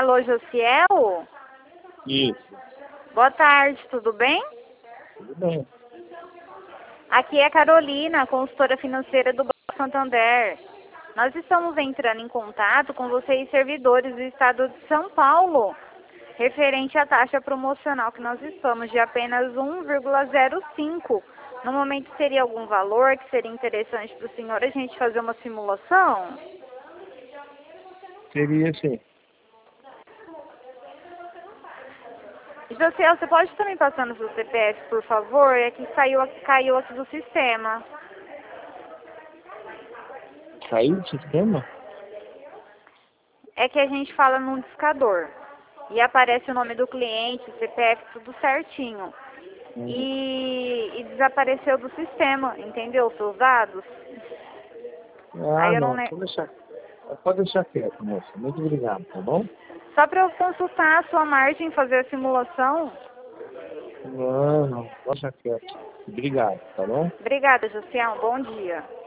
Alô, Josiel? Isso, Boa tarde, tudo bem? tudo bem. Aqui é a Carolina, consultora financeira do Banco Santander. Nós estamos entrando em contato com vocês, servidores do estado de São Paulo, referente à taxa promocional que nós estamos de apenas 1,05. No momento, seria algum valor que seria interessante para o senhor a gente fazer uma simulação? Seria sim. Josiel, você pode também passar no seu CPF, por favor? É que caiu aqui do sistema. Caiu o sistema? É que a gente fala num discador. E aparece o nome do cliente, o CPF, tudo certinho. E desapareceu do sistema, entendeu? Os seus dados. Aí Ah, eu não não. lembro. Pode deixar quieto, moça. Muito obrigado, tá bom? Só para eu consultar a sua margem e fazer a simulação. Não, pode deixar quieto. Obrigado, tá bom? Obrigada, Josiel. Bom dia.